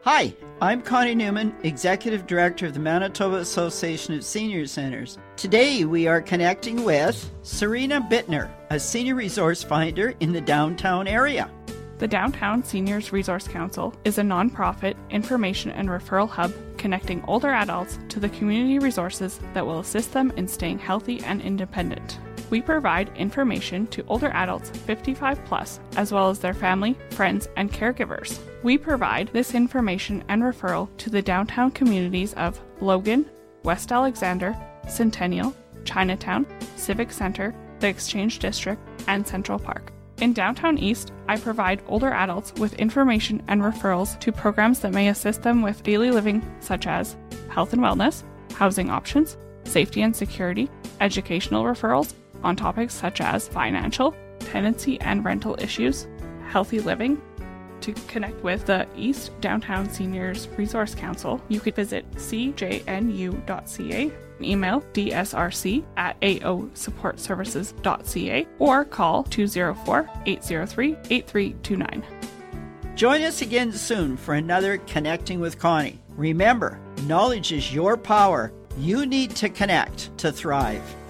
Hi, I'm Connie Newman, Executive Director of the Manitoba Association of Senior Centres. Today we are connecting with Serena Bittner, a senior resource finder in the downtown area. The Downtown Seniors Resource Council is a nonprofit information and referral hub connecting older adults to the community resources that will assist them in staying healthy and independent. We provide information to older adults 55 plus, as well as their family, friends, and caregivers. We provide this information and referral to the downtown communities of Logan, West Alexander, Centennial, Chinatown, Civic Center, the Exchange District, and Central Park. In Downtown East, I provide older adults with information and referrals to programs that may assist them with daily living, such as health and wellness, housing options, safety and security, educational referrals on topics such as financial, tenancy and rental issues, healthy living. To connect with the East Downtown Seniors Resource Council, you could visit cjnu.ca, email dsrc@aosupportservices.ca, or call 204-803-8329. Join us again soon for another Connecting with Connie. Remember, knowledge is your power. You need to connect to thrive.